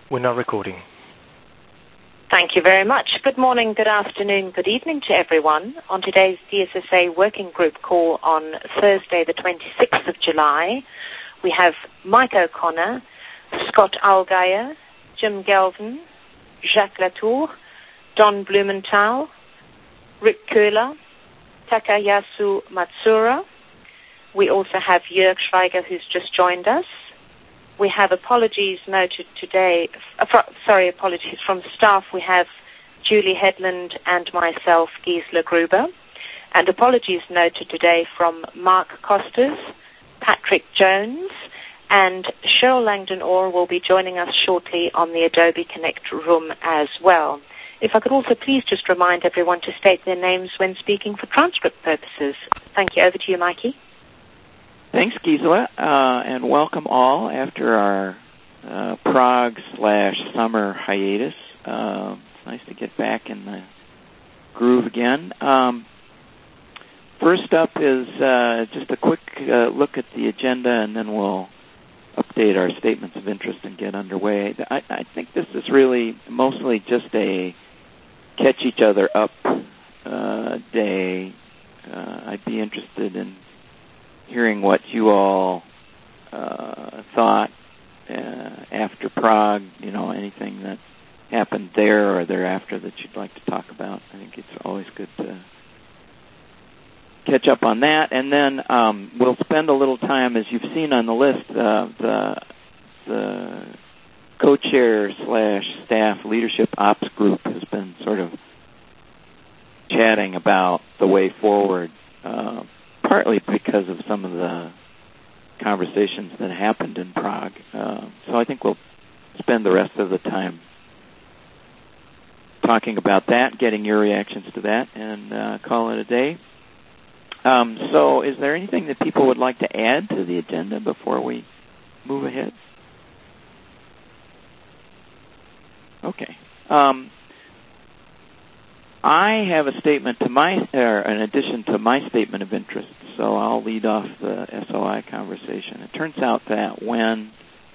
We're now recording. Thank you very much. Good morning, good afternoon, good evening to everyone. On today's DSSA Working Group call on Thursday, the 26th of July, we have Mike O'Connor, Scott Allgeier, Jim Galvin, Jacques Latour, Don Blumenthal, Rick Köhler, Takayasu Matsura. We also have Jörg Schweiger, who's just joined us. We have apologies noted today, apologies from staff. We have Julie Headland and myself, Gisela Gruber. And apologies noted today from Mark Costas, Patrick Jones, and Cheryl Langdon-Orr will be joining us shortly on the Adobe Connect room as well. If I could also please just remind everyone to state their names when speaking for transcript purposes. Thank you. Over to you, Mikey. Thanks, Gisela, and welcome all after our Prague/summer hiatus. It's nice to get back in the groove again. First up is just a quick look at the agenda, and then we'll update our statements of interest and get underway. I think this is really mostly just a catch each other up day. I'd be interested in hearing what you all thought after Prague, anything that happened there or thereafter that you'd like to talk about. I think it's always good to catch up on that. And then we'll spend a little time, as you've seen on the list, the co-chair/staff leadership ops group has been sort of chatting about the way forward, partly because of some of the conversations that happened in Prague. So I think we'll spend the rest of the time talking about that, getting your reactions to that, and call it a day. So is there anything that people would like to add to the agenda before we move ahead? Okay. I have a statement to an addition to my statement of interest, so I'll lead off the SOI conversation. It turns out that when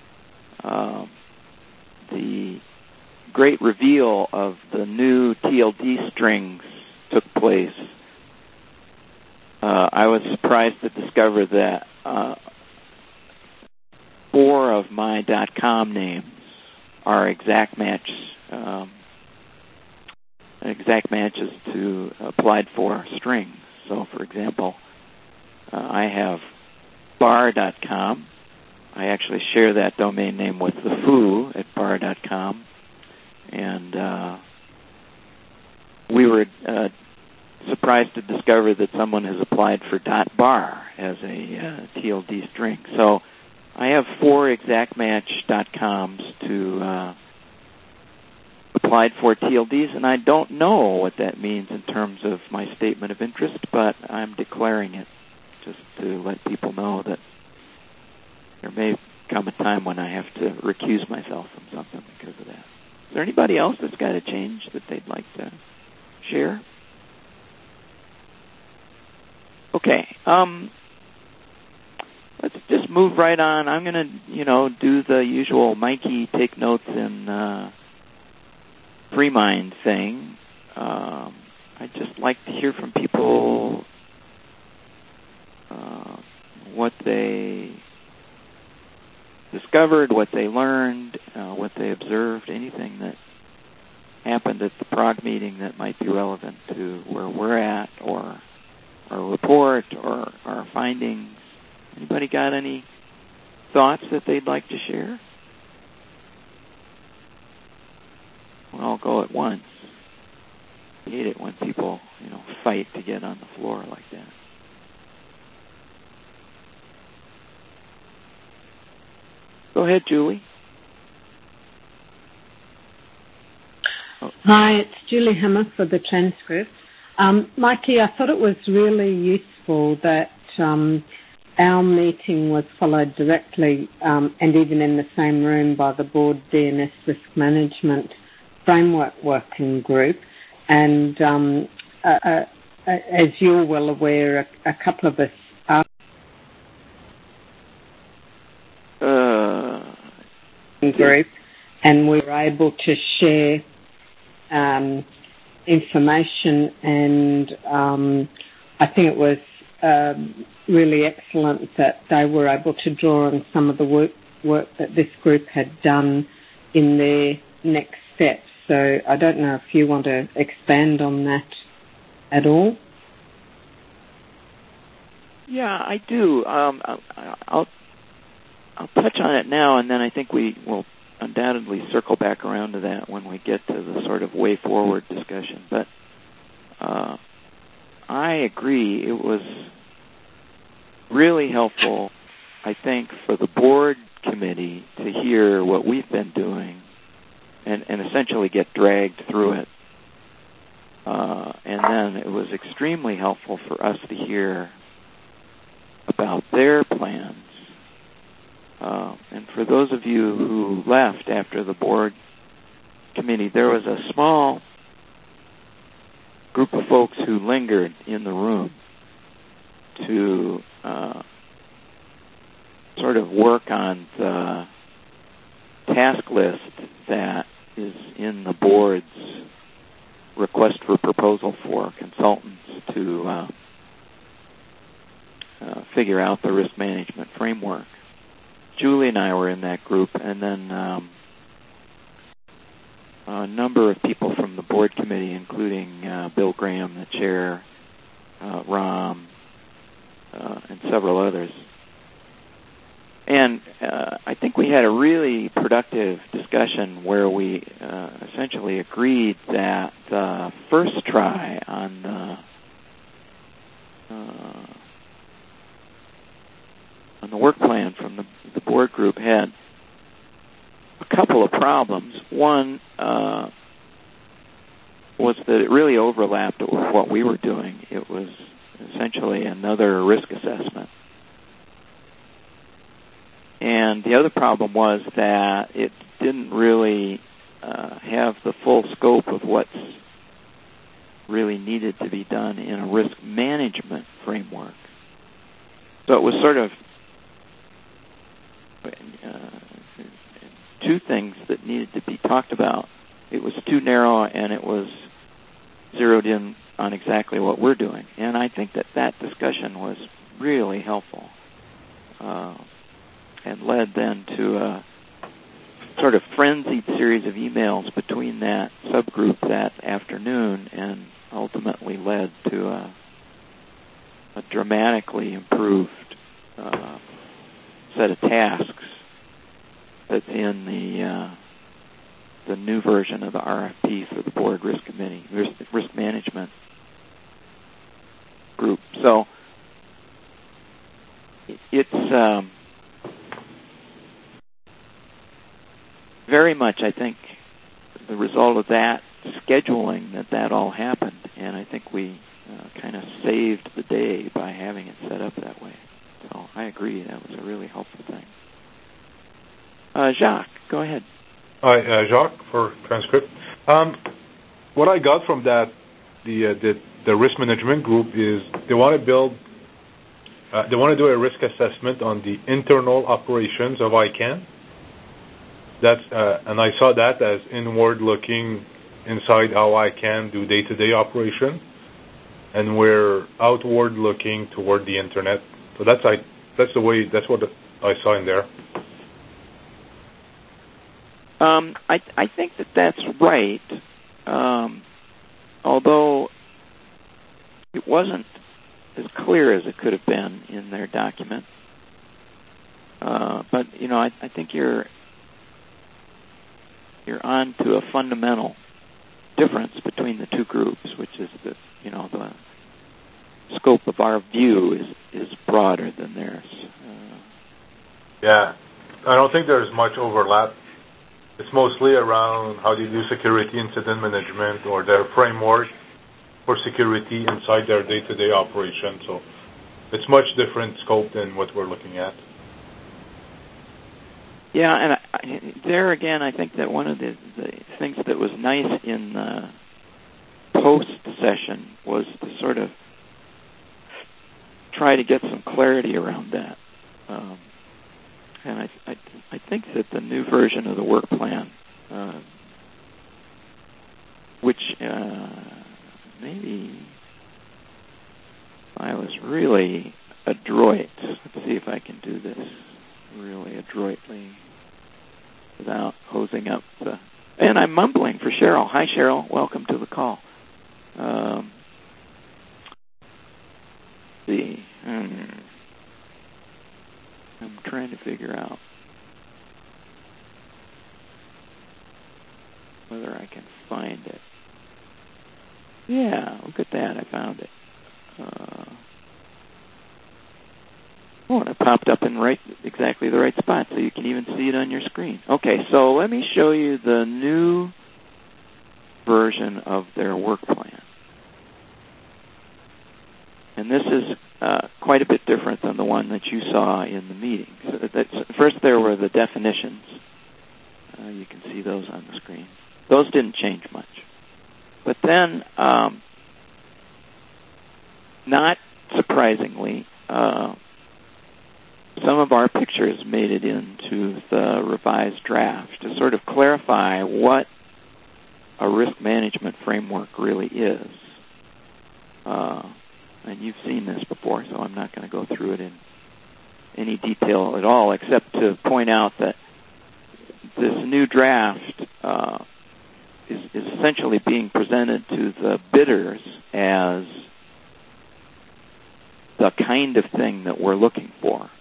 the great reveal of the new TLD strings took place, I was surprised to discover that 4 of my .com names are exact matches to applied for strings. So, for example, I have bar.com. I actually share that domain name with the foo at bar.com. And we were surprised to discover that someone has applied for .bar as a TLD string. So I have 4 exactmatch.coms to applied for TLDs, and I don't know what that means in terms of my statement of interest, but I'm declaring it just to let people know that there may come a time when I have to recuse myself from something because of that. Is there anybody else that's got a change that they'd like to share? Okay. Let's just move right on. I'm going to, do the usual Mikey take notes in FreeMind thing. I'd just like to hear from people what they discovered, what they learned, what they observed, anything that happened at the Prague meeting that might be relevant to where we're at or our report or our findings. Anybody got any thoughts that they'd like to share? We'll all go at once. I hate it when people, fight to get on the floor like that. Go ahead, Julie. Oh. Hi, it's Julie Hammer for the transcript. Mikey, I thought it was really useful that our meeting was followed directly and even in the same room by the Board DNS Risk Management Framework Working Group. And as you're well aware, a couple of us are group and we were able to share information, and I think it was really excellent that they were able to draw on some of the work that this group had done in their next steps. So I don't know if you want to expand on that at all. Yeah, I do. I'll touch on it now, and then I think we will undoubtedly circle back around to that when we get to the sort of way forward discussion. But I agree. It was really helpful, I think, for the board committee to hear what we've been doing and essentially get dragged through it. And then it was extremely helpful for us to hear about their plans. And for those of you who left after the board committee, there was a small group of folks who lingered in the room to sort of work on the task list that is in the board's request for proposal for consultants to figure out the risk management framework. Julie and I were in that group, and then a number of people from the board committee, including Bill Graham, the chair, Ram, and several others. And I think we had a really productive discussion where we essentially agreed that the first try on the work plan from the board group had a couple of problems. One was that it really overlapped with what we were doing. It was essentially another risk assessment. And the other problem was that it didn't really have the full scope of what's really needed to be done in a risk management framework. So it was sort of two things that needed to be talked about. It was too narrow, and it was zeroed in on exactly what we're doing. And I think that discussion was really helpful and led then to a sort of frenzied series of emails between that subgroup that afternoon, and ultimately led to a dramatically improved set of tasks that's in the new version of the RFP for the board risk committee, risk management group. So it's very much, I think, the result of that scheduling that all happened, and I think we kind of saved the day by having it set up that way. So I agree, that was a really helpful thing. Jacques, go ahead. Hi, Jacques for Transcript. What I got from that, the risk management group, is they want to build, they want to do a risk assessment on the internal operations of ICANN. That's and I saw that as inward looking inside how ICANN do day-to-day operation, and we're outward looking toward the internet. So that's what I saw in there. I think that's right, although it wasn't as clear as it could have been in their document. But I think you're on to a fundamental difference between the two groups, which is that the scope of our view is broader than theirs. Yeah, I don't think there's much overlap. It's mostly around how do you do security incident management or their framework for security inside their day-to-day operation. So it's much different scope than what we're looking at. Yeah, and there again, I think that one of the things that was nice in the post-session was to sort of try to get some clarity around that. And I think that the new version of the work plan which maybe I was really adroit. Let's see if I can do this really adroitly without hosing up the... And I'm mumbling for Cheryl. Hi, Cheryl. Welcome to the call. I'm trying to figure out whether I can find it. Yeah, look at that. I found it. And it popped up in exactly the right spot, so you can even see it on your screen. Okay, so let me show you the new version of their work plan. And this is quite a bit different than the one that you saw in the meeting. So first, there were the definitions. You can see those on the screen. Those didn't change much. But then, not surprisingly, some of our pictures made it into the revised draft to sort of clarify what a risk management framework really is. And you've seen this before, so I'm not going to go through it in any detail at all, except to point out that this new draft is essentially being presented to the bidders as the kind of thing that we're looking for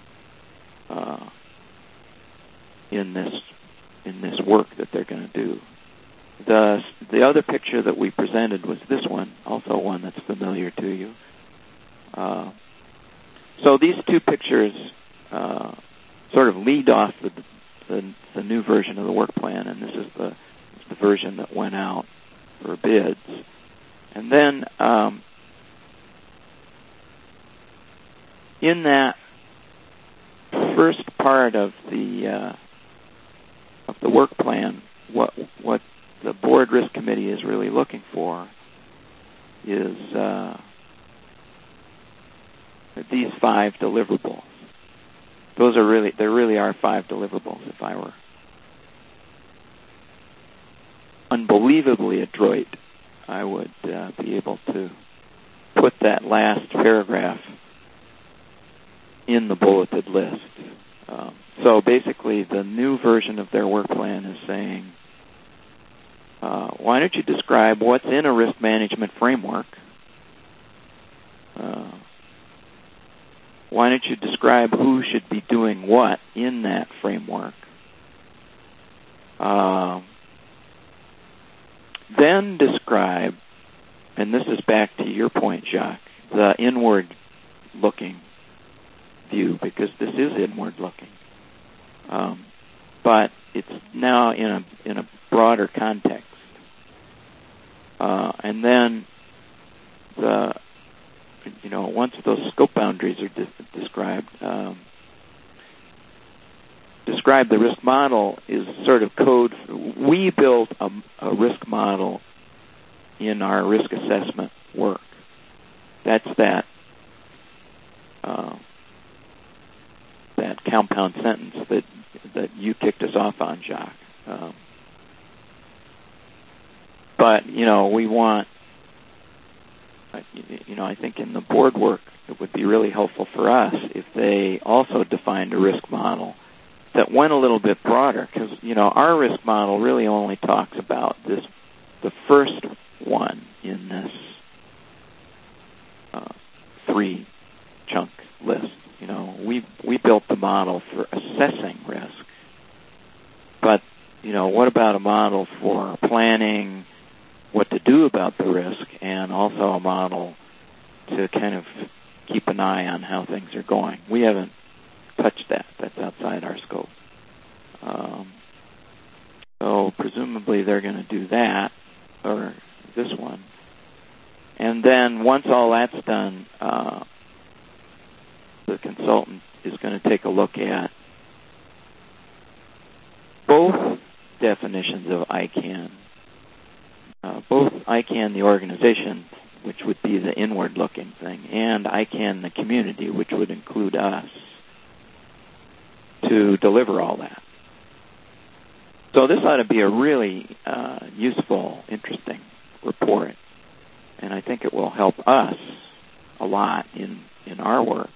in this work that they're going to do. The other picture that we presented was this one, also one that's familiar to you. So these two pictures sort of lead off the new version of the work plan, and this is the version that went out for bids. And then in that first part of the work plan, what the board risk committee is really looking for is these 5 deliverables. There really are 5 deliverables. If I were unbelievably adroit, I would be able to put that last paragraph in the bulleted list. So basically, the new version of their work plan is saying, why don't you describe what's in a risk management framework? Why don't you describe who should be doing what in that framework? Then describe, and this is back to your point, Jacques, the inward-looking view, because this is inward-looking. But it's now in a broader context. And then once those scope boundaries are described, describe the risk model is sort of code. We built a risk model in our risk assessment work. That's that compound sentence that you kicked us off on, Jacques. But we want. I think in the board work, it would be really helpful for us if they also defined a risk model that went a little bit broader, because, our risk model really only talks about the first one in this 3-chunk list. We built the model for assessing risk. But, what about a model for planning what to do about the risk, and also a model to kind of keep an eye on how things are going? We haven't touched that. That's outside our scope. So presumably they're going to do that, or this one. And then once all that's done, the consultant is going to take a look at both definitions of ICANN. Both ICANN, the organization, which would be the inward-looking thing, and ICANN, the community, which would include us, to deliver all that. So this ought to be a really useful, interesting report, and I think it will help us a lot in our work.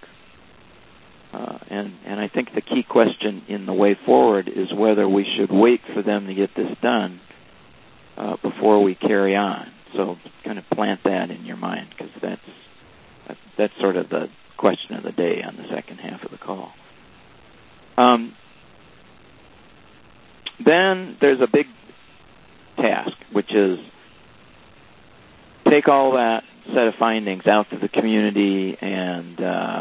And I think the key question in the way forward is whether we should wait for them to get this done before we carry on. So kind of plant that in your mind, because that's sort of the question of the day on the second half of the call. Then there's a big task, which is take all that set of findings out to the community and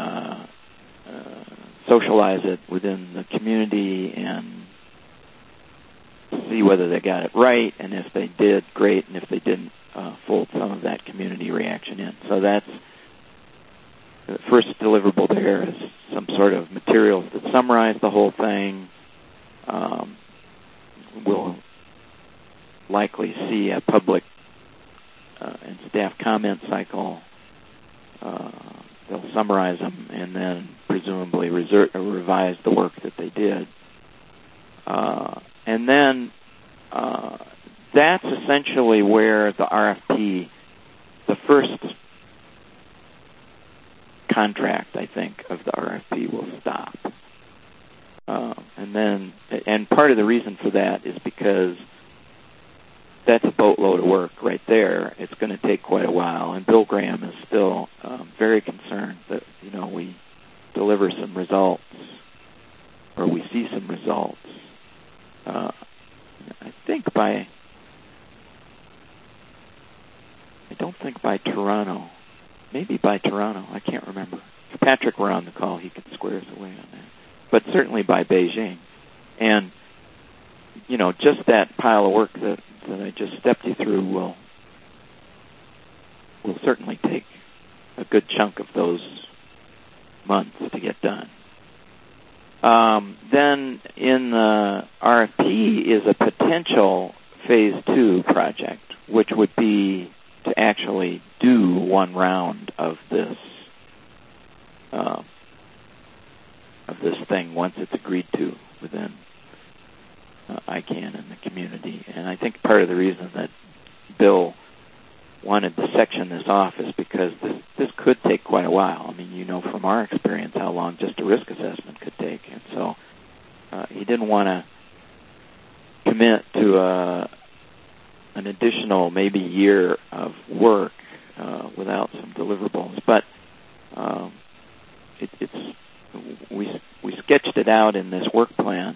socialize it within the community and see whether they got it right, and if they did, great, and if they didn't, fold some of that community reaction in. So that's the first deliverable there is some sort of materials that summarize the whole thing. We'll likely see a public and staff comment cycle. They'll summarize them and then presumably revise the work that they did. And then that's essentially where the RFP, the first contract, I think, of the RFP will stop. And part of the reason for that is because that's a boatload of work right there. It's going to take quite a while, and Bill Graham is still very concerned that we deliver some results, or we see some results. I don't think by Toronto. Maybe by Toronto. I can't remember. If Patrick were on the call, he could square us away on that. But certainly by Beijing. And, just that pile of work that I just stepped you through will certainly take a good chunk of those months to get done. Then in the RFP is a potential Phase 2 project, which would be to actually do one round of this thing once it's agreed to within ICANN and the community. And I think part of the reason that Bill wanted to section this off is because this could take quite a while. I mean, from our experience how long just a risk assessment could take. And so he didn't want to commit to an additional maybe year of work without some deliverables. But we sketched it out in this work plan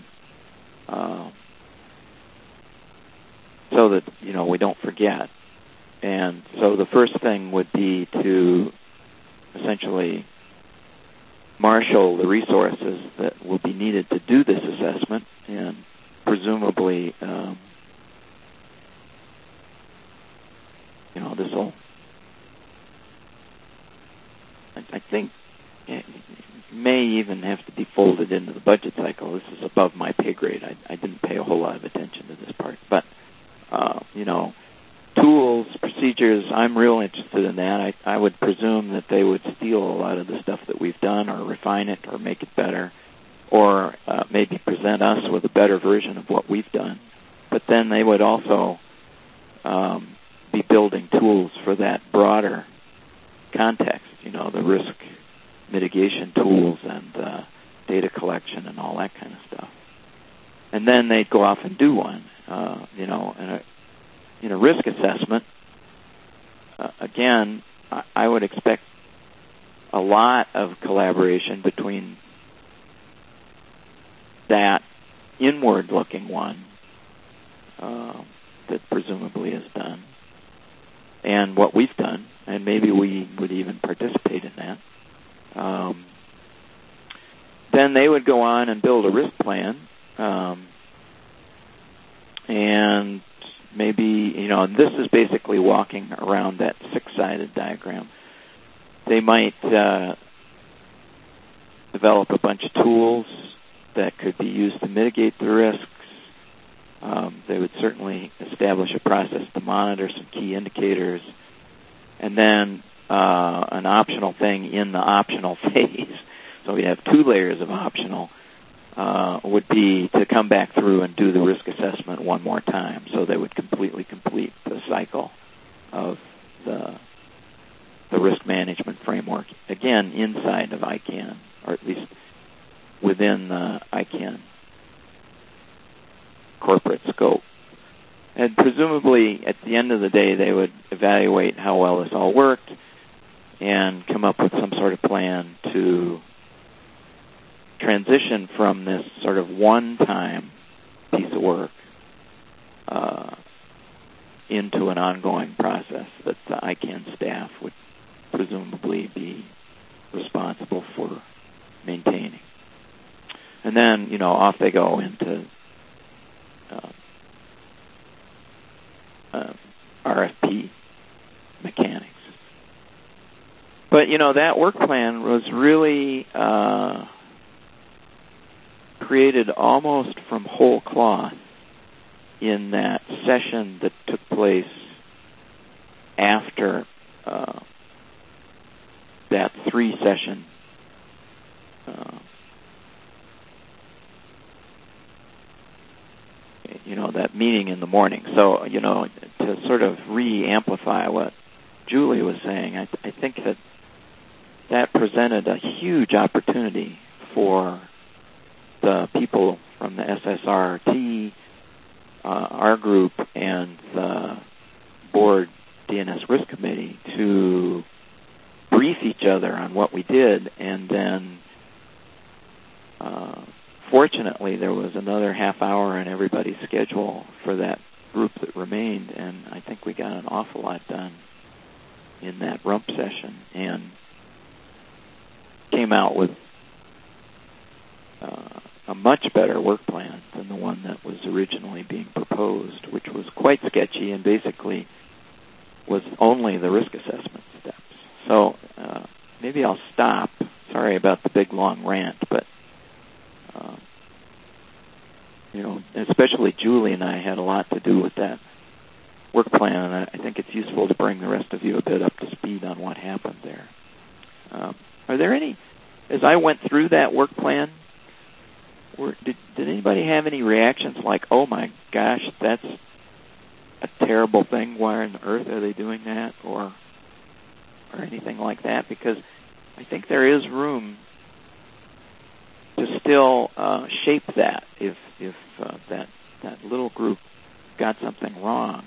so that we don't forget. And so the first thing would be to essentially marshal the resources that will be needed to do this assessment, and presumably this will, I think, it may even have to be folded into the budget cycle. This is above my pay grade. I didn't pay a whole lot of attention to this part. But, tools, procedures, I'm real interested in that. I would presume that they would steal a lot of the stuff that we've done or refine it or make it better, or maybe present us with a better version of what we've done. But then they would also be building tools for that broader context, the risk mitigation tools and data collection and all that kind of stuff. And then they'd go off and do one, and in a risk assessment, again, I would expect a lot of collaboration between that inward-looking one that presumably is done and what we've done, and maybe we would even participate in that. Then they would go on and build a risk plan, and maybe, this is basically walking around that six-sided diagram. They might develop a bunch of tools that could be used to mitigate the risks. They would certainly establish a process to monitor some key indicators. And then an optional thing in the optional phase. So we have two layers of optional. would be to come back through and do the risk assessment one more time. So they would completely complete the cycle of the risk management framework, again, inside of ICANN, or at least within the ICANN corporate scope. And presumably, at the end of the day, they would evaluate how well this all worked and come up with some sort of plan to transition from this sort of one-time piece of work into an ongoing process that the ICANN staff would presumably be responsible for maintaining. And then, off they go into RFP mechanics. But, that work plan was really created almost from whole cloth in that session that took place after that three-session that meeting in the morning. So, to sort of re-amplify what Julie was saying, I think that presented a huge opportunity for the people from the SSRT, our group, and the board DNS Risk Committee to brief each other on what we did, and then fortunately there was another half hour in everybody's schedule for that group that remained, and I think we got an awful lot done in that rump session and came out with a much better work plan than the one that was originally being proposed, which was quite sketchy and basically was only the risk assessment steps. So maybe I'll stop. Sorry about the big, long rant, but especially Julie and I had a lot to do with that work plan, and I think it's useful to bring the rest of you a bit up to speed on what happened there. Are there any, as I went through that work plan, did anybody have any reactions like, oh my gosh, that's a terrible thing, why on earth are they doing that, or anything like that? Because I think there is room to still shape that if that little group got something wrong.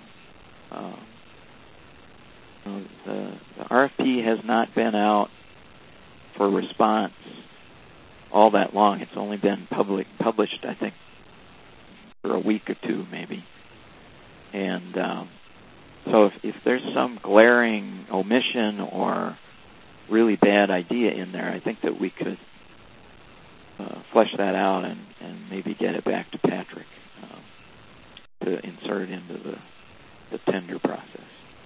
The RFP has not been out for response all that long. It's only been published, I think, for a week or two, maybe. And so if there's some glaring omission or really bad idea in there, I think that we could flesh that out and maybe get it back to Patrick to insert into the tender process.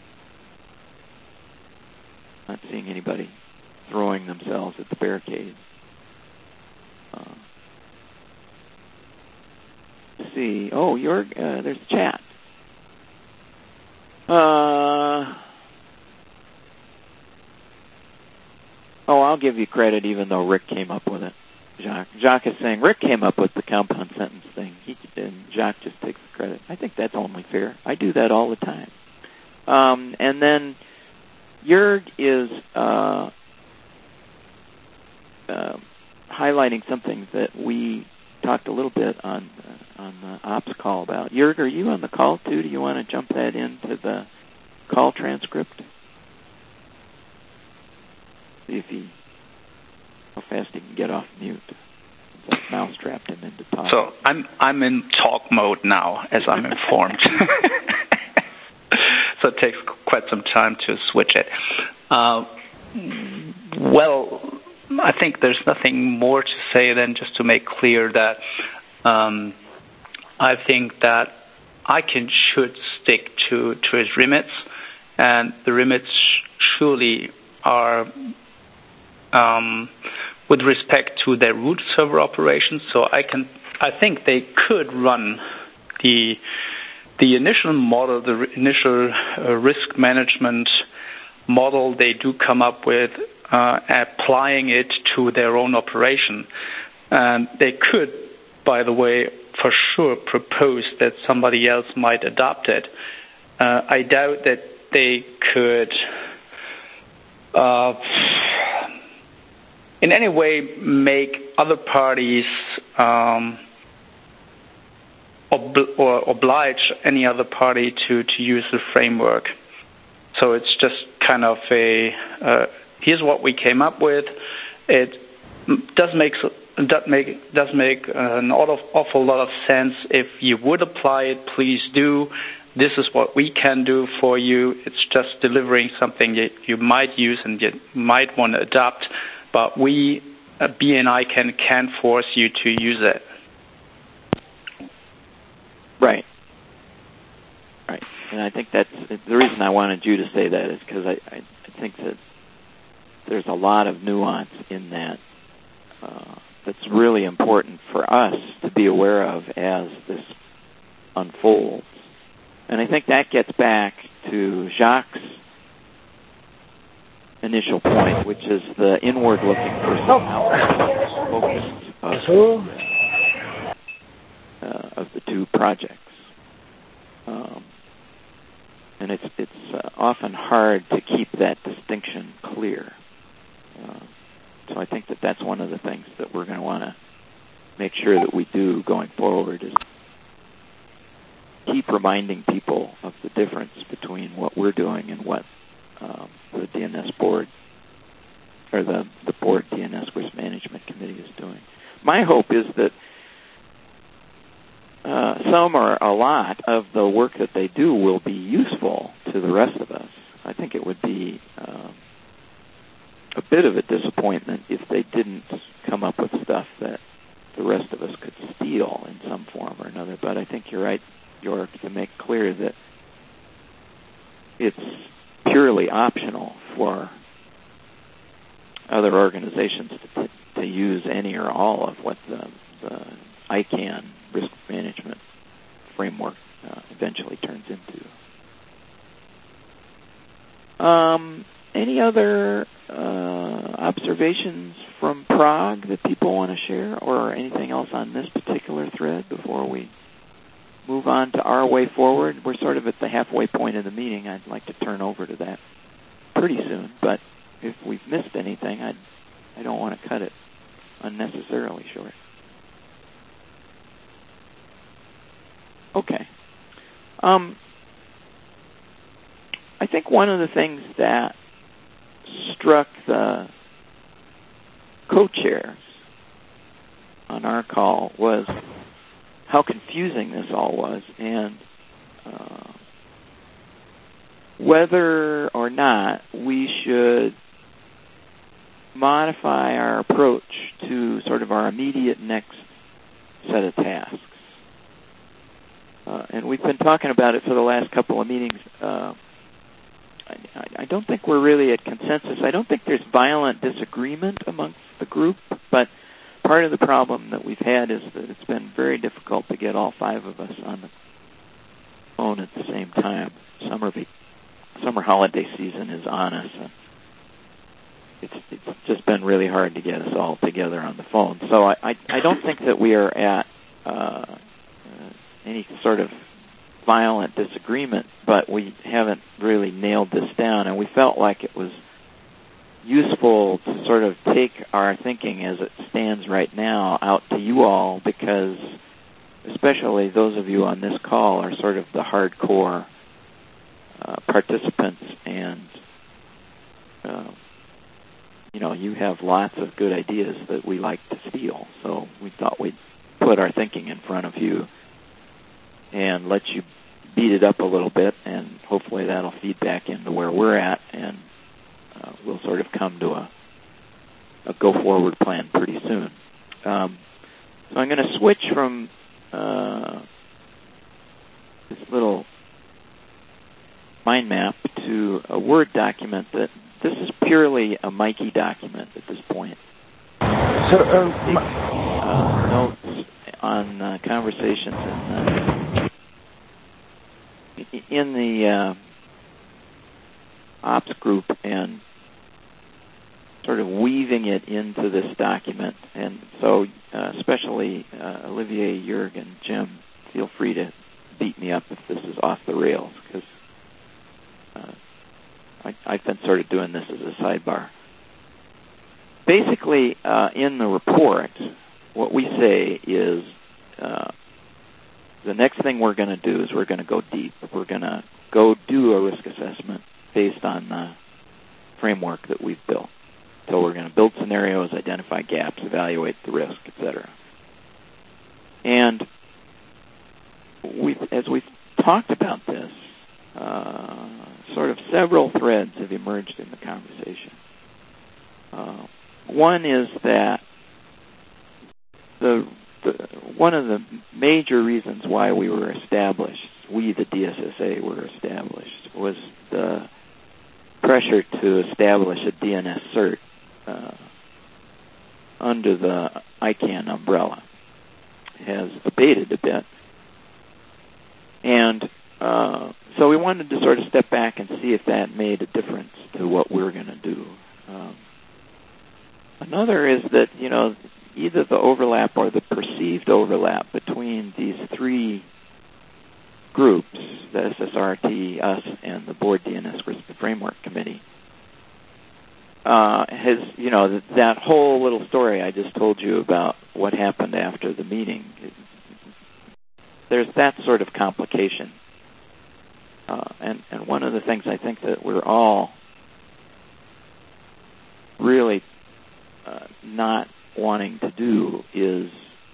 Not seeing anybody throwing themselves at the barricade. Let's see. Oh, there's chat. I'll give you credit even though Rick came up with it. Jacques is saying Rick came up with the compound sentence thing. And Jacques just takes the credit. I think that's only fair. I do that all the time. And then Jörg is highlighting something that we talked a little bit on the ops call about. Jörg, are you on the call too? Do you want to jump that into the call transcript? See if how fast he can get off mute. That mouse trapped him into talk. So I'm in talk mode now, as I'm informed. So it takes quite some time to switch it. Well, I think there's nothing more to say than just to make clear that I think that ICANN should stick to its remits, and the remits surely are with respect to their root server operations. So I think they could run the initial model, the initial risk management model they do come up with, applying it to their own operation. They could by the way, for sure propose that somebody else might adopt it. I doubt that they could in any way make other parties or oblige any other party to use the framework. So it's just kind of here's what we came up with. It does make an awful lot of sense. If you would apply it, please do. This is what we can do for you. It's just delivering something that you might use and you might want to adopt, but we, BNI, can force you to use it. Right. And I think that's the reason I wanted you to say that is because I think that there's a lot of nuance in that that's really important for us to be aware of as this unfolds. And I think that gets back to Jacques' initial point, which is the inward-looking focus of the two projects. And it's often hard to keep that distinction clear. So I think that that's one of the things that we're going to want to make sure that we do going forward is keep reminding people of the difference between what we're doing and what the DNS board or the board DNS Risk Management Committee is doing. My hope is that some or a lot of the work that they do will be useful to the rest of us. I think it would be a bit of a disappointment if they didn't come up with stuff that the rest of us could steal in some form or another. But I think you're right, York, to make clear that it's purely optional for other organizations to use any or all of what the ICANN risk management framework eventually turns into. Any other observations from Prague that people want to share, or anything else on this particular thread before we move on to our way forward? We're sort of at the halfway point of the meeting. I'd like to turn over to that pretty soon, but if we've missed anything, I don't want to cut it unnecessarily short. Okay. I think one of the things that struck the co-chairs on our call was how confusing this all was, and whether or not we should modify our approach to sort of our immediate next set of tasks. And we've been talking about it for the last couple of meetings. I don't think we're really at consensus. I don't think there's violent disagreement amongst the group, but part of the problem that we've had is that it's been very difficult to get all five of us on the phone at the same time. Summer holiday season is on us, and it's just been really hard to get us all together on the phone. So I don't think that we are at any sort of violent disagreement, but we haven't really nailed this down, and we felt like it was useful to sort of take our thinking as it stands right now out to you all, because especially those of you on this call are sort of the hardcore participants, and you have lots of good ideas that we like to steal, so we thought we'd put our thinking in front of you and let you beat it up a little bit, and hopefully that'll feed back into where we're at, and we'll sort of come to a go-forward plan pretty soon. So I'm going to switch from this little mind map to a Word document that this is purely a Mikey document at this point. So, notes on conversations in the ops group, and sort of weaving it into this document. And so especially Olivier, Jörg, and Jim, feel free to beat me up if this is off the rails, because I've been sort of doing this as a sidebar. Basically, in the report, what we say is the next thing we're going to do is we're going to go deep. We're going to go do a risk assessment based on the framework that we've built. So we're going to build scenarios, identify gaps, evaluate the risk, etc. And as we've talked about this, sort of several threads have emerged in the conversation. One is that one of the major reasons why we were established, we the DSSA were established, was the pressure to establish a DNS cert under the ICANN umbrella has abated a bit. And so we wanted to sort of step back and see if that made a difference to what we were going to do. Another is that, either the overlap or the perceived overlap between these three groups, the SSRT, us, and the Board DNS Risk Framework Committee, has, that whole little story I just told you about what happened after the meeting, there's that sort of complication. And one of the things I think that we're all really not wanting to do is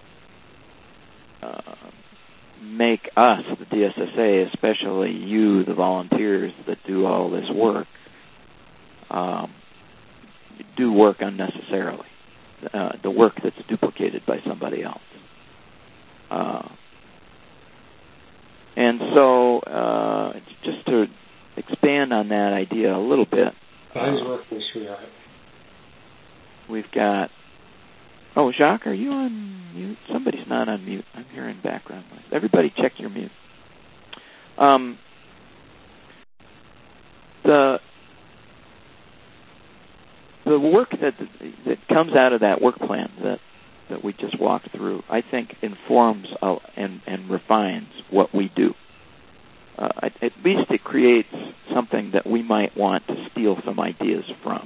make us, the DSSA, especially you, the volunteers that do all this work, do work unnecessarily, the work that's duplicated by somebody else. And so, just to expand on that idea a little bit, we've got... Oh, Jacques, are you on mute? Somebody's not on mute. I'm hearing background noise. Everybody check your mute. The work that comes out of that work plan that we just walked through, I think informs and refines what we do. At least it creates something that we might want to steal some ideas from.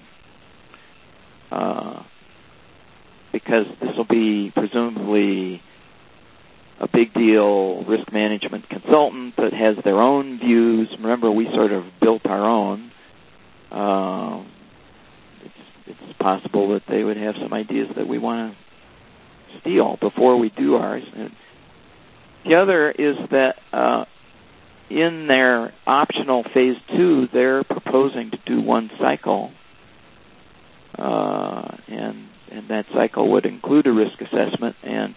Because this will be presumably a big deal risk management consultant that has their own views. Remember, we sort of built our own. It's possible that they would have some ideas that we want to steal before we do ours. And the other is that in their optional phase 2, they're proposing to do one cycle, and that cycle would include a risk assessment. And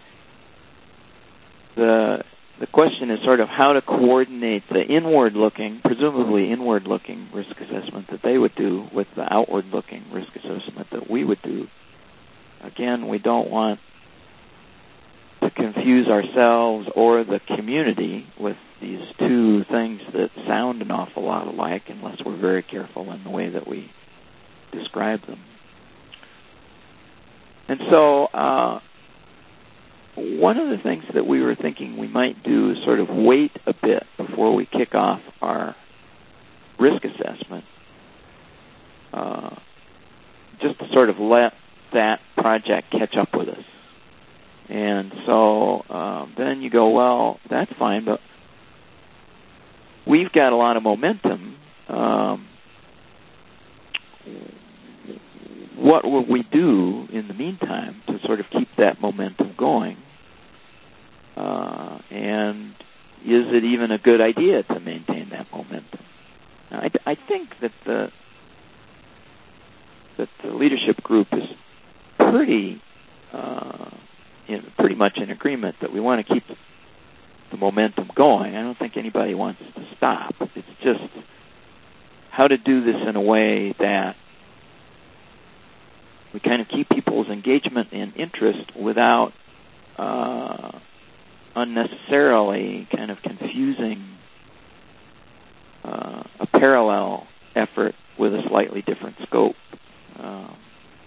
the question is sort of how to coordinate the inward-looking, presumably inward-looking risk assessment that they would do with the outward-looking risk assessment that we would do. Again, we don't want to confuse ourselves or the community with these two things that sound an awful lot alike unless we're very careful in the way that we describe them. And so one of the things that we were thinking we might do is sort of wait a bit before we kick off our risk assessment, just to sort of let that project catch up with us. And so then you go, well, that's fine, but we've got a lot of momentum. What will we do in the meantime to sort of keep that momentum going? And is it even a good idea to maintain that momentum? Now, I think that the leadership group is pretty much in agreement that we want to keep the momentum going. I don't think anybody wants to stop. It's just how to do this in a way that we kind of keep people's engagement and interest without unnecessarily kind of confusing a parallel effort with a slightly different scope.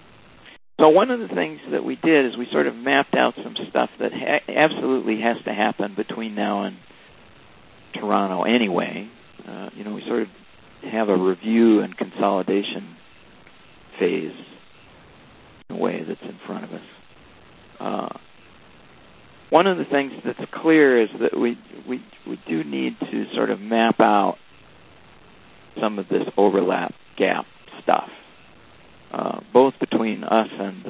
So one of the things that we did is we sort of mapped out some stuff that absolutely has to happen between now and Toronto anyway. We sort of have a review and consolidation phase in a way that's in front of us. One of the things that's clear is that we do need to sort of map out some of this overlap gap stuff, both between us and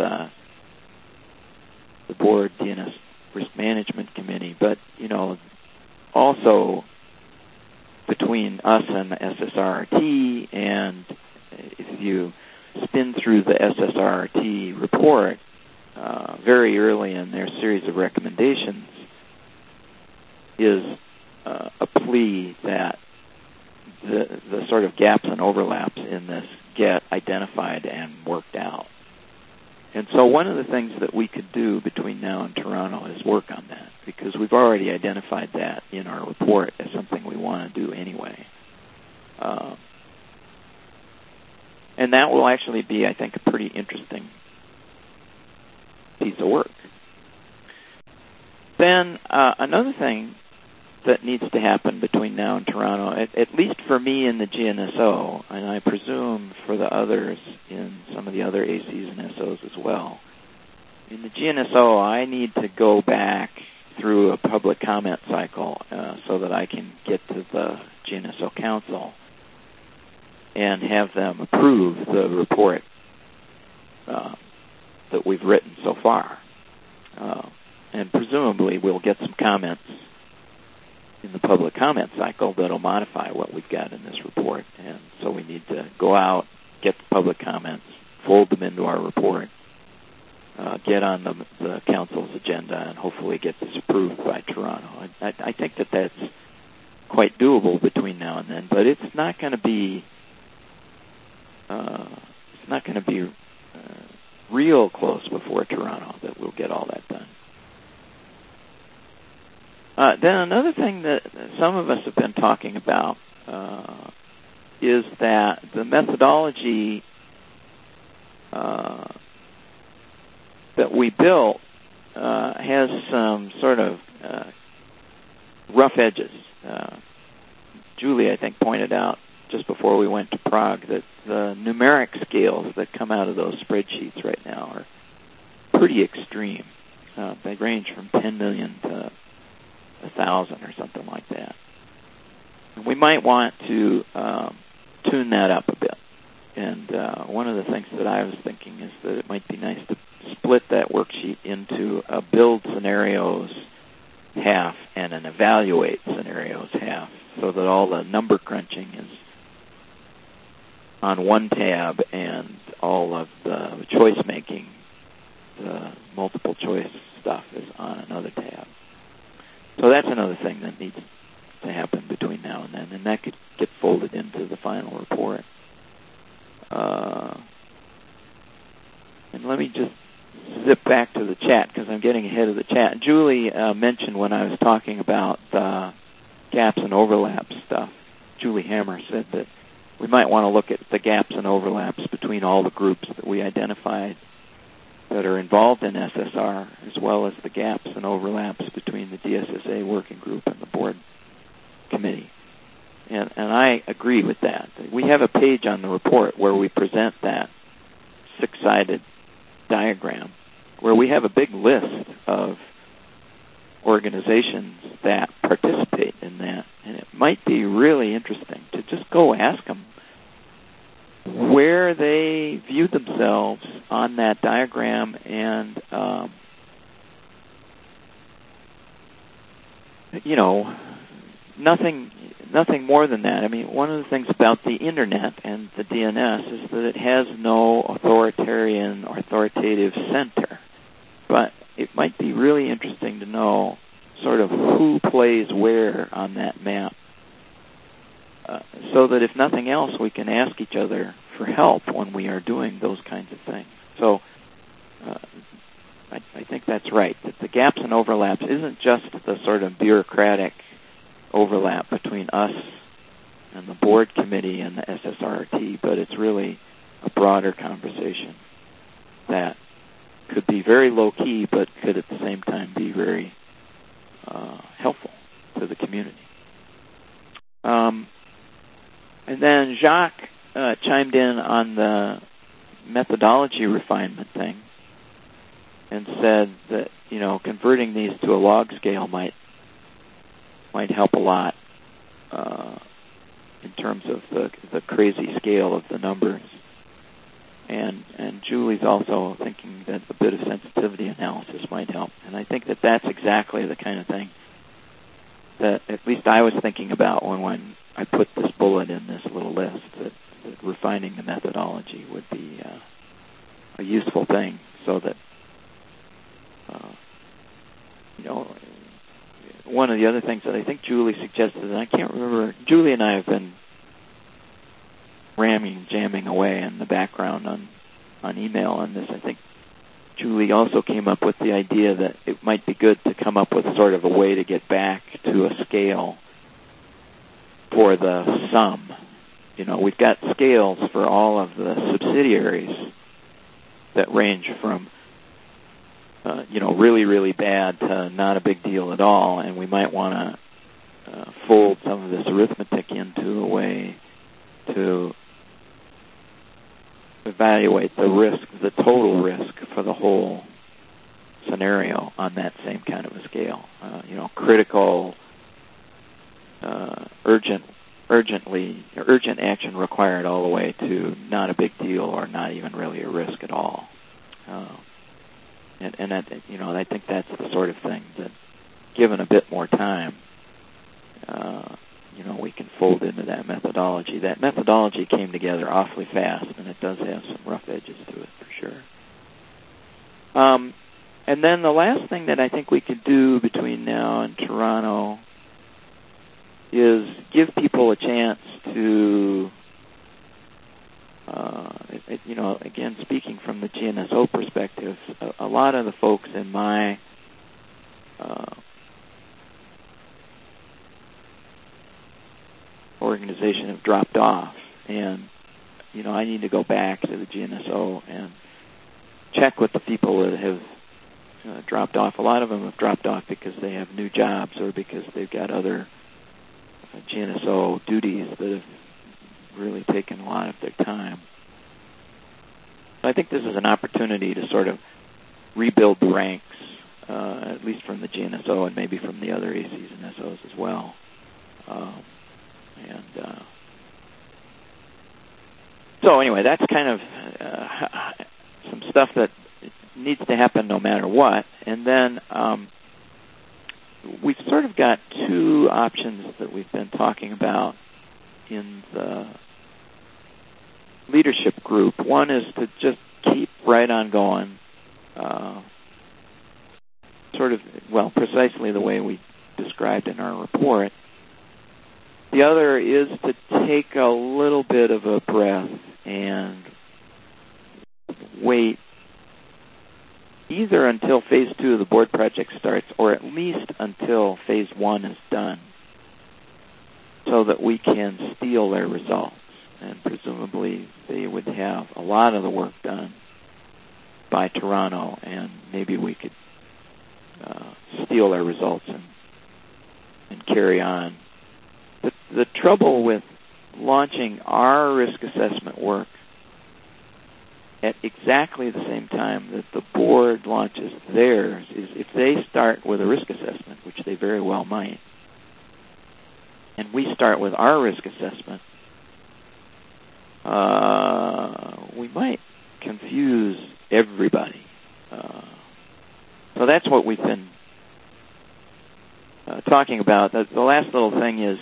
the board DNS Risk Management Committee, but also between us and the SSRT. And if you spin through the SSRT report, very early in their series of recommendations is a plea that the sort of gaps and overlaps in this get identified and worked out. And so one of the things that we could do between now and Toronto is work on that, because we've already identified that in our report as something we want to do anyway. And that will actually be, I think, a pretty interesting piece of work. Then another thing that needs to happen between now and Toronto, at least for me in the GNSO, and I presume for the others in some of the other ACs and SOs as well. In the GNSO, I need to go back through a public comment cycle so that I can get to the GNSO Council and have them approve the report that we've written so far. And presumably we'll get some comments in the public comment cycle that'll modify what we've got in this report. And so we need to go out, get the public comments, fold them into our report, get on the council's agenda, and hopefully get this approved by Toronto. I think that that's quite doable between now and then, but it's not going to be real close before Toronto that we'll get all that done. Then another thing that some of us have been talking about is that the methodology that we built has some sort of rough edges. Julie, I think, pointed out just before we went to Prague that the numeric scales that come out of those spreadsheets right now are pretty extreme. They range from 10 million to 1,000 or something like that. And we might want to tune that up a bit. And one of the things that I was thinking is that it might be nice to split that worksheet into a build scenarios half and an evaluate scenarios half, so that all the number crunching is on one tab and all of the choice making, the multiple choice stuff, is on another tab. So that's another thing that needs to happen between now and then, and that could get folded into the final report. And let me just zip back to the chat, because I'm getting ahead of the chat. Julie mentioned when I was talking about the gaps and overlaps stuff, Julie Hammer said that we might want to look at the gaps and overlaps between all the groups that we identified that are involved in SSR, as well as the gaps and overlaps between the DSSA working group and the board committee. And I agree with that. We have a page on the report where we present that six-sided diagram, where we have a big list of organizations that participate in that. And it might be really interesting to just go ask them where they view themselves on that diagram, and nothing more than that. I mean, one of the things about the internet and the DNS is that it has no authoritative center. But it might be really interesting to know sort of who plays where on that map, so that if nothing else, we can ask each other for help when we are doing those kinds of things. So I think that's right, that the gaps and overlaps isn't just the sort of bureaucratic overlap between us and the board committee and the SSRT, but it's really a broader conversation that could be very low-key, but could at the same time be very helpful to the community. And then Jacques chimed in on the methodology refinement thing and said that, converting these to a log scale might help a lot in terms of the crazy scale of the numbers. And Julie's also thinking that a bit of sensitivity analysis might help. And I think that that's exactly the kind of thing that at least I was thinking about when I put this bullet in this little list, that refining the methodology would be a useful thing, so that, one of the other things that I think Julie suggested, and I can't remember, Julie and I have been jamming away in the background on email on this. I think Julie also came up with the idea that it might be good to come up with sort of a way to get back to a scale for the sum. We've got scales for all of the subsidiaries that range from really, really bad to not a big deal at all, and we might want to fold some of this arithmetic into a way to evaluate the risk, the total risk for the whole scenario on that same kind of a scale. Critical, urgent action required, all the way to not a big deal or not even really a risk at all. And that, I think that's the sort of thing that, given a bit more time, we can fold into that methodology. That methodology came together awfully fast, and it does have some rough edges to it, for sure. And then the last thing that I think we could do between now and Toronto is give people a chance to, again, speaking from the GNSO perspective, a lot of the folks in my organization have dropped off, and I need to go back to the GNSO and check with the people that have dropped off. A lot of them have dropped off because they have new jobs or because they've got other GNSO duties that have really taken a lot of their time. I think this is an opportunity to sort of rebuild the ranks, at least from the GNSO and maybe from the other ACs and SOs as well. So anyway, that's kind of some stuff that needs to happen no matter what. And then we've sort of got two options that we've been talking about in the leadership group. One is to just keep right on going, precisely the way we described in our report. The other is to take a little bit of a breath and wait either until phase 2 of the board project starts, or at least until phase 1 is done, so that we can steal their results. And presumably they would have a lot of the work done by Toronto, and maybe we could steal their results and carry on. The trouble with launching our risk assessment work at exactly the same time that the board launches theirs is if they start with a risk assessment, which they very well might, and we start with our risk assessment, we might confuse everybody. So that's what we've been talking about. The last little thing is,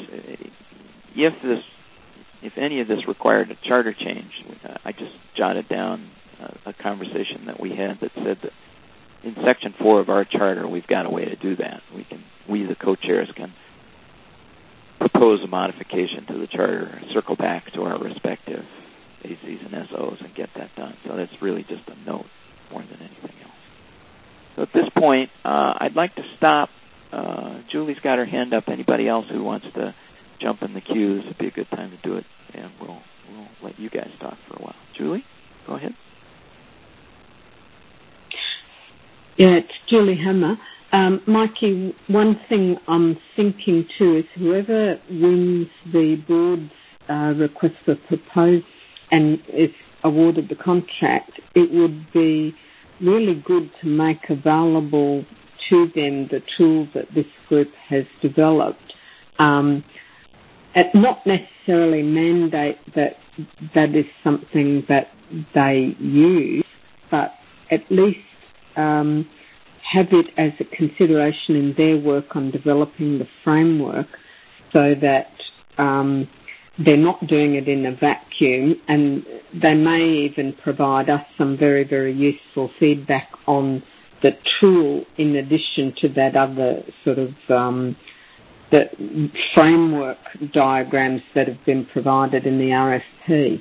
if any of this required a charter change, I just jotted down a conversation that we had that said that in Section 4 of our charter, we've got a way to do that. We the co-chairs can propose a modification to the charter, circle back to our respective ACs and SOs, and get that done. So that's really just a note more than anything else. So at this point, I'd like to stop. Julie's got her hand up. Anybody else who wants to jump in the queues, it'd be a good time to do it, and we'll let you guys talk for a while. Julie, go ahead. Yeah, it's Julie Hammer. Mikey, one thing I'm thinking too is whoever wins the board's request for proposal and is awarded the contract, it would be really good to make available to them the tool that this group has developed. Not necessarily mandate that is something that they use, but at least have it as a consideration in their work on developing the framework so that they're not doing it in a vacuum, and they may even provide us some very, very useful feedback on the tool in addition to that other sort of the framework diagrams that have been provided in the RFP.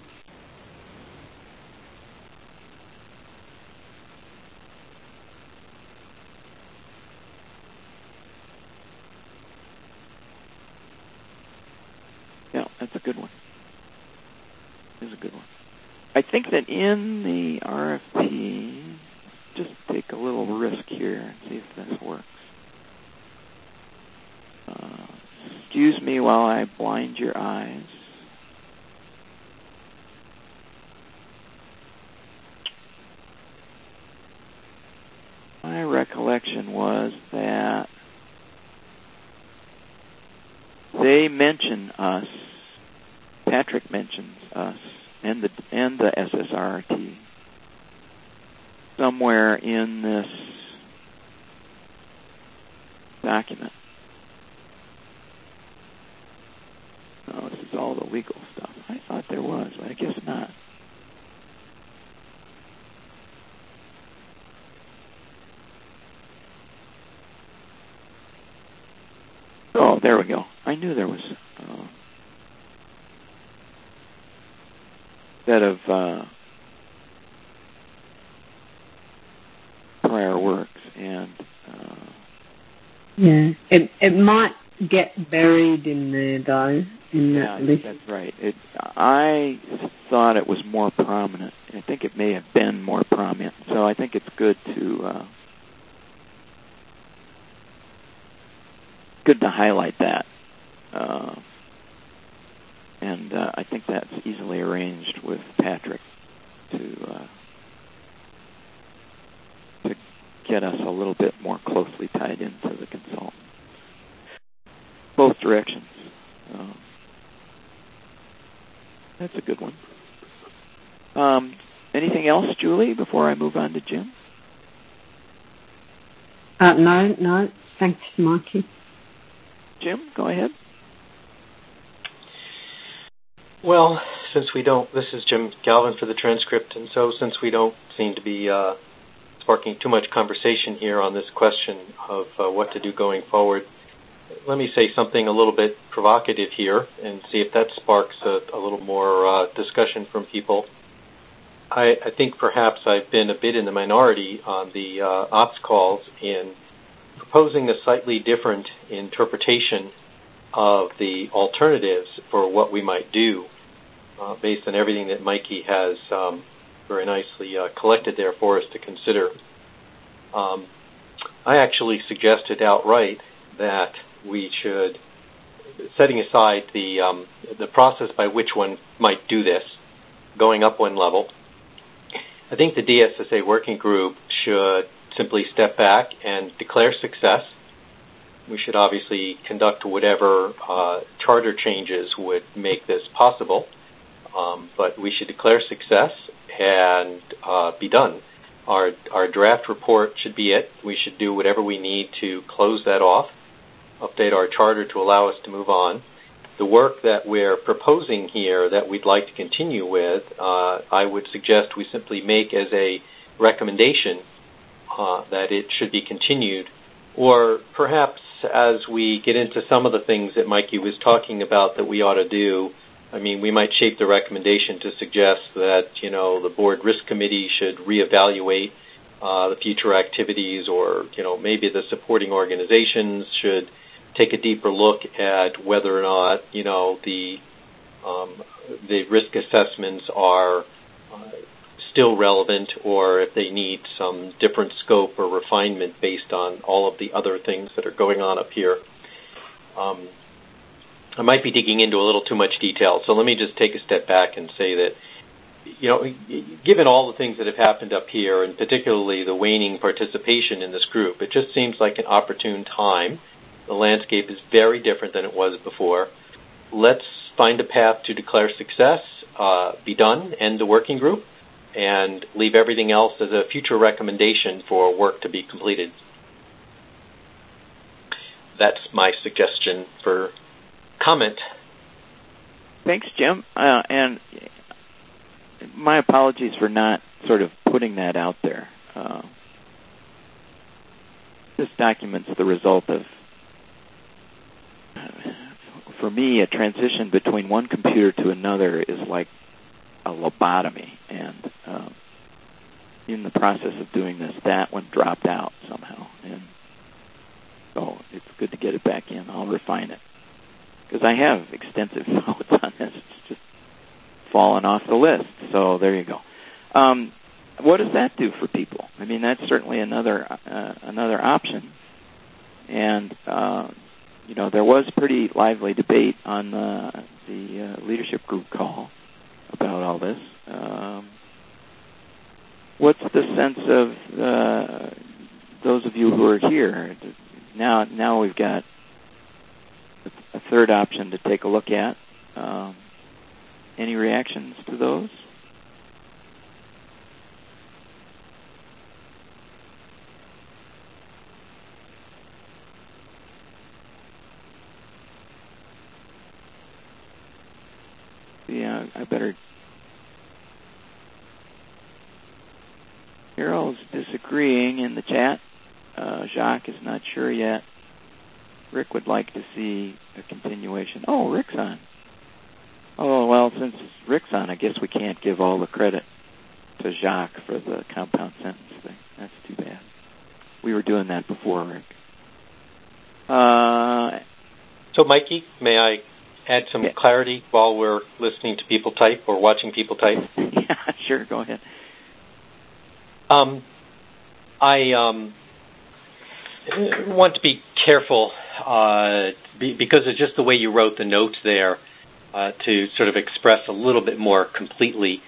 Yeah, that's a good one. That's a good one. I think that in the RFP, just take a little risk here and see if this works. Excuse me while I blind your eyes. My recollection was that they mention us, Patrick mentions us, and the SSRT somewhere in this document. Oh, this is all the legal stuff. I thought there was, but I guess not. Oh, there we go. I knew there was a set of prior works, and yeah, it might get buried in there though. Yeah, that's right. I thought it was more prominent. I think it may have been more prominent. So I think it's good to highlight that. And I think that's easily arranged with Patrick to get us a little bit more closely tied into the consultant. Both directions. That's a good one. Anything else, Julie, before I move on to Jim? No. Thanks, Mikey. Jim, go ahead. Well, since we don't, this is Jim Galvin for the transcript, and so since we don't seem to be sparking too much conversation here on this question of what to do going forward, let me say something a little bit provocative here and see if that sparks a little more discussion from people. I think perhaps I've been a bit in the minority on the ops calls in proposing a slightly different interpretation of the alternatives for what we might do based on everything that Mikey has very nicely collected there for us to consider. I actually suggested outright that we should, setting aside the process by which one might do this, going up one level, I think the DSSA working group should simply step back and declare success. We should obviously conduct whatever charter changes would make this possible, but we should declare success and be done. Our draft report should be it. We should do whatever we need to close that off, update our charter to allow us to move on. The work that we're proposing here that we'd like to continue with, I would suggest we simply make as a recommendation that it should be continued, or perhaps as we get into some of the things that Mikey was talking about that we ought to do, I mean, we might shape the recommendation to suggest that, the board risk committee should reevaluate the future activities, or, maybe the supporting organizations should take a deeper look at whether or not, the risk assessments are still relevant or if they need some different scope or refinement based on all of the other things that are going on up here. I might be digging into a little too much detail, so let me just take a step back and say that, given all the things that have happened up here, and particularly the waning participation in this group, it just seems like an opportune time. The landscape is very different than it was before. Let's find a path to declare success, be done, end the working group, and leave everything else as a future recommendation for work to be completed. That's my suggestion for comment. Thanks, Jim. And my apologies for not sort of putting that out there. This document's the result of, for me, a transition between one computer to another is like a lobotomy. And in the process of doing this, that one dropped out somehow. And so it's good to get it back in. I'll refine it. Because I have extensive notes on this. It's just fallen off the list. So there you go. What does that do for people? I mean, that's certainly another option. And there was pretty lively debate on the leadership group call about all this. What's the sense of those of you who are here? Now we've got a third option to take a look at. Any reactions to those? Yeah, I better. Carol's disagreeing in the chat. Jacques is not sure yet. Rick would like to see a continuation. Oh, Rick's on. Oh, well, since Rick's on, I guess we can't give all the credit to Jacques for the compound sentence thing. That's too bad. We were doing that before, Rick. So, Mikey, may I add some clarity while we're listening to people type or watching people type? Yeah, sure. Go ahead. I want to be careful because of just the way you wrote the notes there to sort of express a little bit more completely.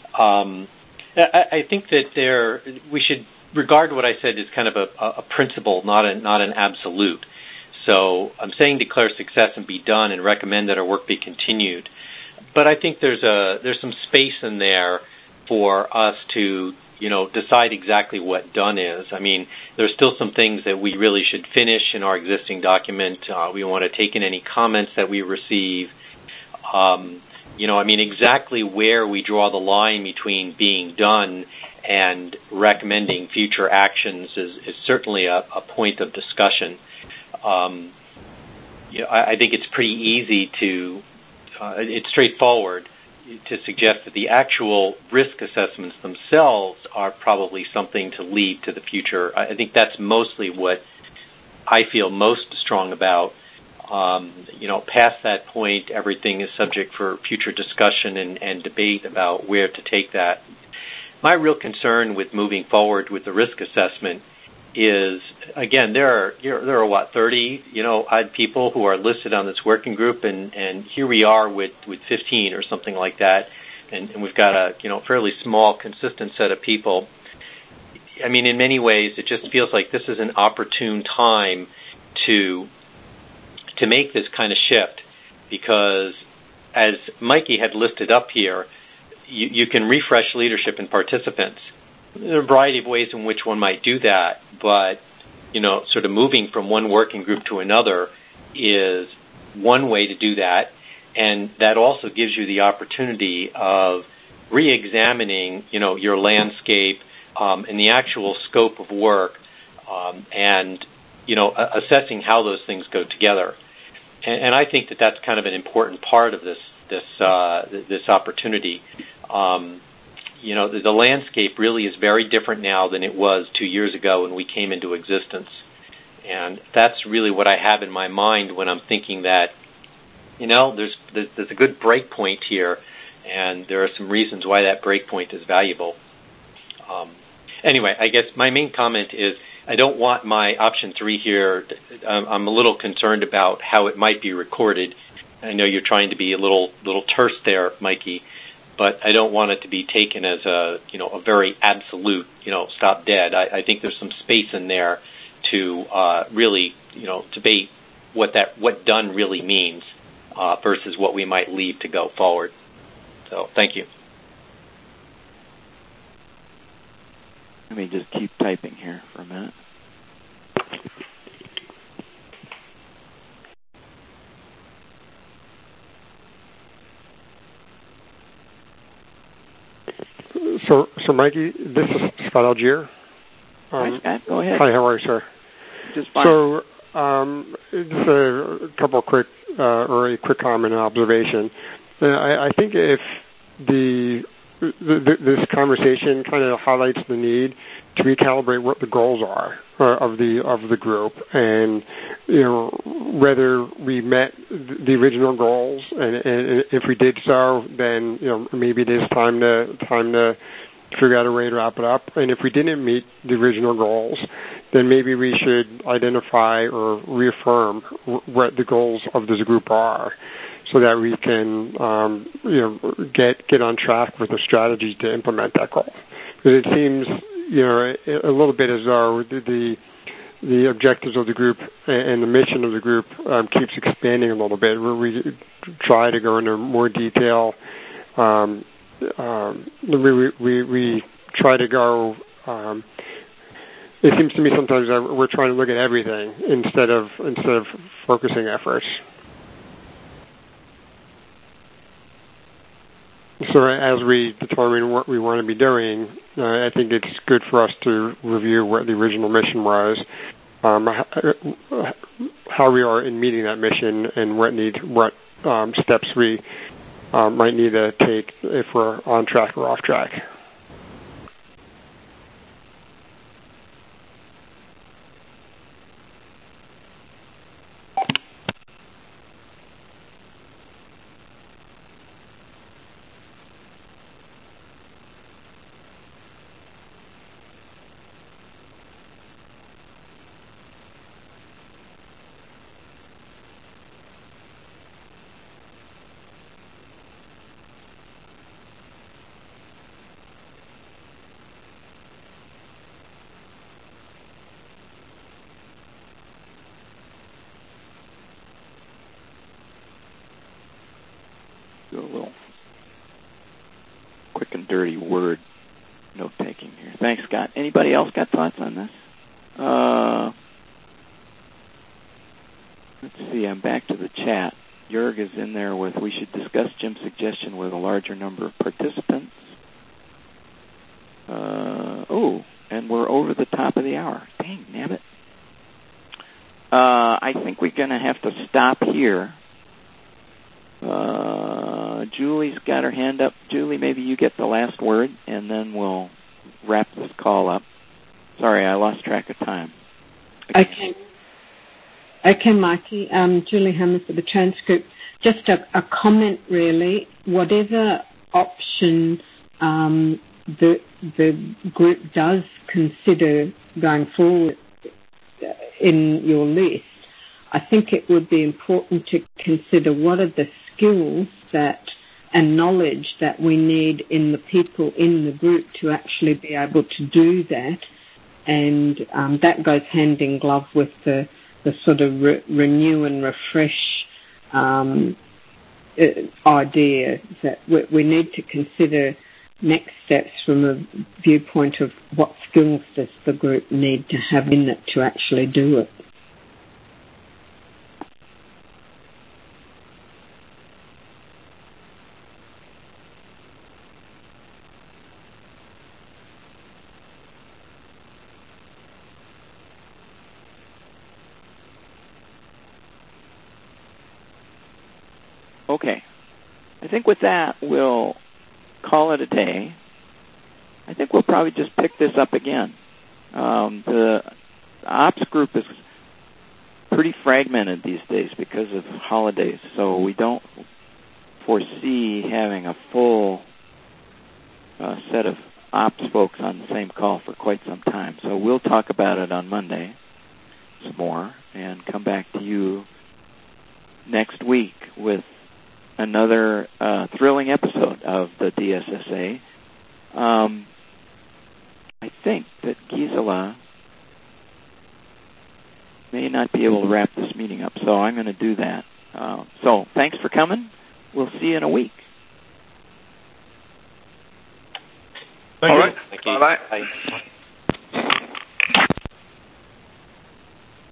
I think that we should regard what I said as kind of a principle, not an absolute. So I'm saying declare success and be done and recommend that our work be continued. But I think there's some space in there for us to decide exactly what done is. I mean, there's still some things that we really should finish in our existing document. We want to take in any comments that we receive. Exactly where we draw the line between being done and recommending future actions is certainly a point of discussion. I think it's pretty easy it's straightforward to suggest that the actual risk assessments themselves are probably something to lead to the future. I think that's mostly what I feel most strong about. Past that point, everything is subject for future discussion and debate about where to take that. My real concern with moving forward with the risk assessment is, again, there are 30 odd people who are listed on this working group, and here we are with 15 or something like that, and we've got a fairly small, consistent set of people. I mean, in many ways, it just feels like this is an opportune time to make this kind of shift, because as Mikey had listed up here, you can refresh leadership and participants. There are a variety of ways in which one might do that, but sort of moving from one working group to another is one way to do that, and that also gives you the opportunity of re-examining your landscape and the actual scope of work, and assessing how those things go together. And I think that that's kind of an important part of this opportunity. The landscape really is very different now than it was 2 years ago when we came into existence. And that's really what I have in my mind when I'm thinking that, there's a good break point here, and there are some reasons why that break point is valuable. Anyway, I guess my main comment is I don't want my option 3 here. I'm a little concerned about how it might be recorded. I know you're trying to be a little terse there, Mikey, but I don't want it to be taken as a very absolute stop dead. I think there's some space in there to really debate what done really means versus what we might leave to go forward. So thank you. Let me just keep typing here for a minute. So Mikey, this is Scott Algier. Hi, Scott. Go ahead. Hi, how are you, sir? Just fine. So, just a couple of quick comment and observation. I think if this conversation kind of highlights the need to recalibrate what the goals are of the group, and whether we met the original goals, and if we did so, then maybe it is time to figure out a way to wrap it up. And if we didn't meet the original goals, then maybe we should identify or reaffirm what the goals of this group are, so that we can get on track with the strategy to implement that goal. Because it seems a little bit as though the objectives of the group and the mission of the group keeps expanding a little bit, where we try to go into more detail. We try to go. It seems to me sometimes that we're trying to look at everything instead of focusing efforts. So as we determine what we want to be doing, I think it's good for us to review what the original mission was, how we are in meeting that mission, and what steps we might need to take if we're on track or off track. Do a little quick and dirty word note-taking here. Thanks, Scott. Anybody else got thoughts on this? Let's see, I'm back to the chat. Jörg is in there with, we should discuss Jim's suggestion with a larger number of participants. And we're over the top of the hour. Dang, nabbit. I think we're going to have to stop here. Julie's got her hand up. Julie, maybe you get the last word, and then we'll wrap this call up. Sorry, I lost track of time. Okay, Mikey. Julie Hammer for the transcript. Just a comment, really. Whatever option the group does consider going forward in your list, I think it would be important to consider what are the skills and knowledge that we need in the people in the group to actually be able to do that. And that goes hand in glove with the sort of renew and refresh idea that we need to consider next steps from a viewpoint of what skills does the group need to have in it to actually do it. Okay. I think with that, we'll call it a day. I think we'll probably just pick this up again. The ops group is pretty fragmented these days because of holidays, so we don't foresee having a full set of ops folks on the same call for quite some time. So we'll talk about it on Monday some more and come back to you next week with another thrilling episode of the DSSA. I think that Gisela may not be able to wrap this meeting up, so I'm going to do that. So thanks for coming. We'll see you in a week. Thank you. All right. Thank you. Bye-bye. Bye.